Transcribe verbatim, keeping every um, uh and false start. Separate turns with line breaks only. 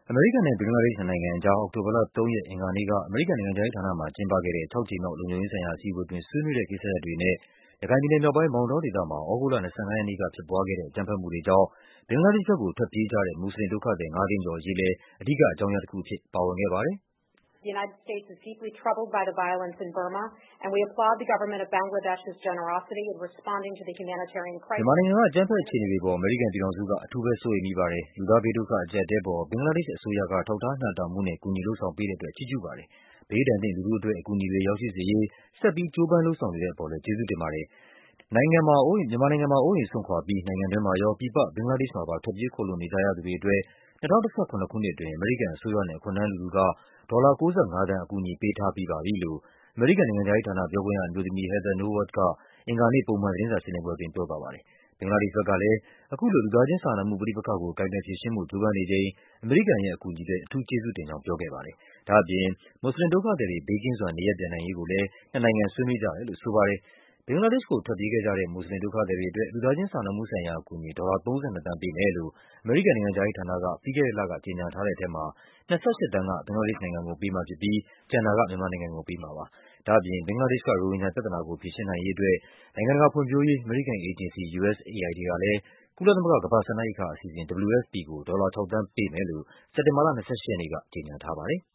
အမေရိကန်နဲ့ဘင်္ဂလားဒေ့ရှ်နှစ်နိုင်ငံအကြား အောက်တိုဘာလ ၃ ရက် အင်္ဂါနေ့က အမေရိကန်နိုင်ငံခြားရေးဌာနမှာ ကျင်းပခဲ့တဲ့ ခြောက်ကြိမ်မြောက် လုံခြုံရေးဆိုင်ရာ အစည်းအဝေးအတွင်း ဆွေးနွေးတဲ့ကိစ္စရပ်တွေနဲ့ ရခိုင်ပြည်နယ်မြောက်ပိုင်း မောင်တောဒေသမှာ သြဂုတ်လ ၂၅ ရက်နေ့က ဖြစ်ပွားခဲ့တဲ့ အကြမ်းဖက်မှုတွေကြောင့် ဘင်္ဂလားဒေ့ရှ်ဘက်ကို ထွက်ပြေးကြတဲ့ မွတ်ဆလင်ဒုက္ခသည် ငါးသိန်းကျော်အရေးလည်း အဓိကအကြောင်းရပ်တခုအဖြစ် ပါဝင်ခဲ့ပါတယ်။
“မြန်မာ
နိုင်ငံက အကြမ်းဖက်အခြေအနေတွေအပေါ် အမေရိကန်ပြည်ထောင်စုက အထူးပဲ စိုးရိမ်မိပါတယ်။ လူသားဘေးဒုက္ခ အကျပ်အတည်းအပေါ် ဘင်္ဂလားဒေ့ရှ်အစိုးရက ထောက်ထားမျှတမှုနဲ့ ကူညီလုပ်ဆောင်ပေးတဲ့အတွက် ချီးကျူးပါတယ်။ ဘေးဒဏ်သင့် လူထုအတွက် အကူအညီတွေ ရောက်ရှိစေရေး ဆက်ပြီး ကြိုးပမ်းလုပ်ဆောင်နေတဲ့အပေါ်လည်း ကျေးဇူးတင်ပါတယ်။ မြန်မာနိုင်ငံမှာ အိုးအိမ်စွန့်ခွာပြီး နိုင်ငံတွင်းမှာရော ပြည်ပ ဘင်္ဂလားဒေ့ရှ်မှာပါ ထွက်ပြေးခိုလှုံနေကြရသူတွေအတွက် ၂၀၁၇ ခုနှစ်အတွင်း အမေရိကန်အစိုးရနဲ့ အခွန်ထမ်းလူထုက ဒေါ်လာ ၉၅ သန်း အကူအညီပေးထားပြီးပါပြီ” လို့ အမေရိကန်နိုင်ငံခြားရေးဌာန ပြောခွင့်ရအမျိုးသမီး Heather Nauert က အင်္ဂါနေ့ ပုံမှန်သတင်းစာရှင်းလင်းပွဲအတွင်း ပြောသွားပါတယ်။ ဘင်္ဂလားဒေ့ရှ်ဘက်ကလည်း အခုလို လူသားချင်းစာနာမှု ပဋိပက္ခကို ကိုင်တွယ်ဖြေရှင်းဖို့ ကြိုးပမ်းနေချိန် အမေရိကန်ရဲ့အကူအညီအတွက် အထူးကျေးဇူးတင်ကြောင်း ပြောခဲ့ပါတယ်။ ဒါ့အပြင် မွတ်ဆလင်ဒုက္ခသည်တွေ ဘေးကင်းစွာ နေရပ်ပြန်နိုင်ရေးကိုလည်း နှစ်နိုင်ငံ ဆွေးနွေးကြတယ်လို့ ဆိုပါတယ်။ ဘင်္ဂလားဒေ့ရှ်ကို ထွက်ပြေးခဲ့ကြတဲ့ မွတ်ဆလင်ဒုက္ခသည်တွေအတွက် လူသားချင်းစာနာမှုဆိုင်ရာအကူအညီ ဒေါ်လာ ၃၂ သန်းပေးမယ်လို့ အမေရိကန်နိုင်ငံခြားရေးဌာနက ပြီးခဲ့တဲ့လက ကြေညာထားတဲ့ထဲမှာ ၂၈ သန်းက ဘင်္ဂလားဒေ့ရှ်နိုင်ငံကို ပေးမှာဖြစ်ပြီး ကျန်တာက မြန်မာနိုင်ငံကို ပေးမှာပါ။ ဒါ့အပြင် ဘင်္ဂလားဒေ့ရှ်က ရိုဟင်ဂျာပြဿနာကို ဖြေရှင်းနိုင်ရေးအတွက် နိုင်ငံတကာဖွံ့ဖြိုးရေး အမေရိကန်အေဂျင်စီ ယူအက်စ်အေအိုင်ဒီ ကလည်း ကုလသမဂ္ဂ ကမ္ဘာ့စားနပ်ရိက္ခာအစီအစဉ် ဒဗ္ဗလူယူအက်ဖ်ပီ ကို ဒေါ်လာ ၆ သန်းပေးမယ်လို့ စက်တင်ဘာလ ၂၈ ရက်နေ့က ကြေညာထားပါတယ်။